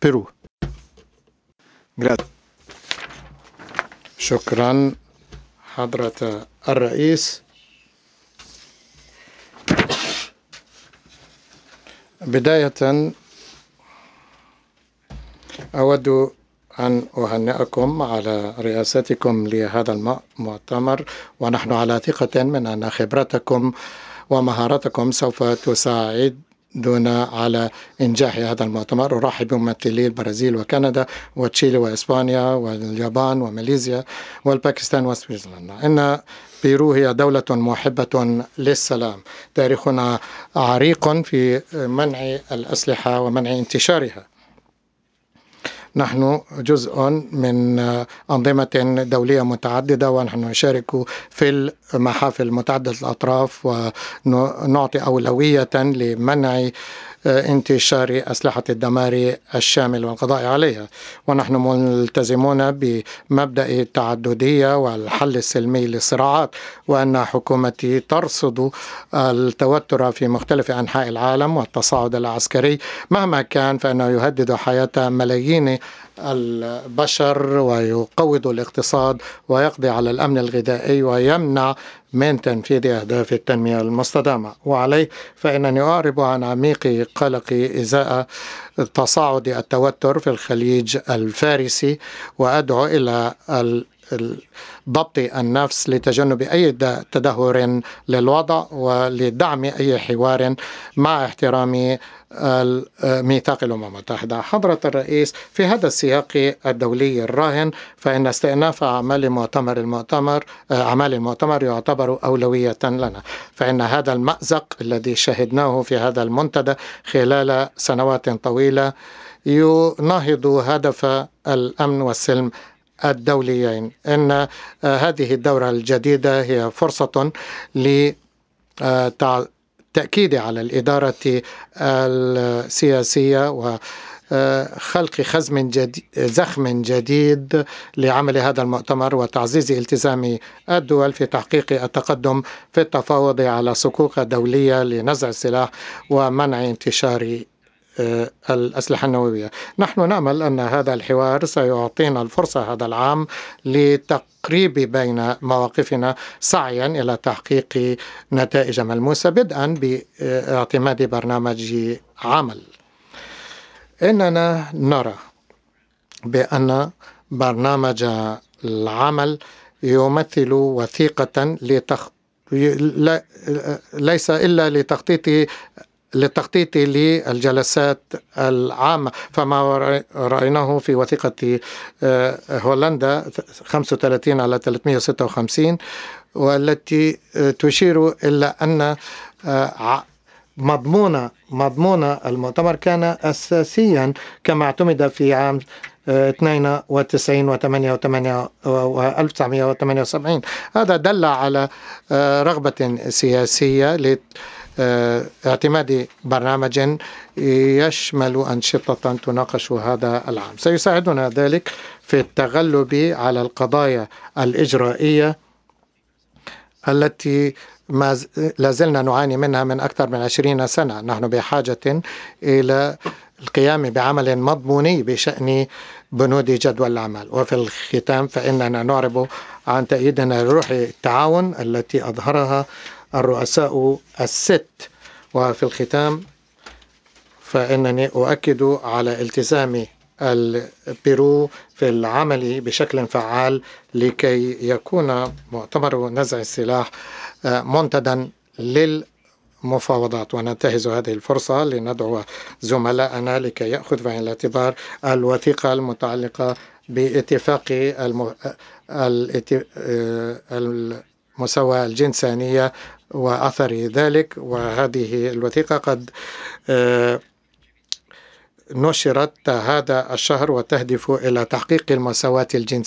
بيرو. شكرا حضرة الرئيس. بداية أود أن أهنئكم على رئاستكم لهذا المؤتمر، ونحن على ثقة من أن خبرتكم ومهاراتكم سوف تساعدنا على إنجاح هذا المؤتمر. أرحب بممثلي البرازيل وكندا وتشيلي وإسبانيا واليابان وماليزيا والباكستان وسويسرا. إن بيرو هي دولة محبة للسلام، تاريخنا عريق في منع الأسلحة ومنع انتشارها. نحن جزء من أنظمة دولية متعددة، ونحن نشارك في المحافل متعددة الأطراف، ونعطي أولوية لمنع انتشار أسلحة الدمار الشامل والقضاء عليها. ونحن ملتزمون بمبدأ التعددية والحل السلمي للصراعات، وأن حكومتي ترصد التوتر في مختلف أنحاء العالم والتصاعد العسكري مهما كان، فإنه يهدد حياة ملايين البشر ويقوض الاقتصاد ويقضي على الأمن الغذائي ويمنع من تنفيذ أهداف التنمية المستدامة. وعليه فإنني أعرب عن عميق قلقي إزاء تصاعد التوتر في الخليج الفارسي، وأدعو إلى ضبط النفس لتجنب أي تدهور للوضع ولدعم أي حوار مع احترام ميثاق الأمم المتحدة. حضرة الرئيس، في هذا السياق الدولي الراهن، فإن استئناف أعمال المؤتمر يعتبر أولوية لنا، فإن هذا المأزق الذي شهدناه في هذا المنتدى خلال سنوات طويلة يناهض هدف الأمن والسلم الدوليين. إن هذه الدورة الجديدة هي فرصة للتأكيد على الإدارة السياسية وخلق زخم جديد لعمل هذا المؤتمر، وتعزيز التزام الدول في تحقيق التقدم في التفاوض على صكوك دولية لنزع السلاح ومنع انتشار الأسلحة النووية. نحن نأمل أن هذا الحوار سيعطينا الفرصة هذا العام لتقريب بين مواقفنا سعيا إلى تحقيق نتائج ملموسة، بدءا باعتماد برنامج عمل. إننا نرى بأن برنامج العمل يمثل وثيقة ليس إلا للتخطيط للجلسات العامة، فما رأيناه في وثيقة هولندا 35 على 356، والتي تشير إلى أن مضمون المؤتمر كان أساسيا كما اعتمد في عام 92 و 1978. هذا دل على رغبة سياسية اعتماد برنامج يشمل أنشطة تناقش هذا العام. سيساعدنا ذلك في التغلب على القضايا الإجرائية التي لازلنا نعاني منها من أكثر من 20 سنة. نحن بحاجة إلى القيام بعمل مضموني بشأن بنود جدول الأعمال. وفي الختام فإننا نعرب عن تأييدنا لروح التعاون التي أظهرها الرؤساء الست. وفي الختام فإنني أؤكد على التزام البيرو في العمل بشكل فعال لكي يكون مؤتمر نزع السلاح منتدى للمفاوضات. وننتهز هذه الفرصة لندعو زملائنا لكي يأخذ بعين الاعتبار الوثيقة المتعلقة باتفاق المساواة الجنسانية وأثر ذلك. وهذه الوثيقة قد نشرت هذا الشهر وتهدف إلى تحقيق المساواة الجنسية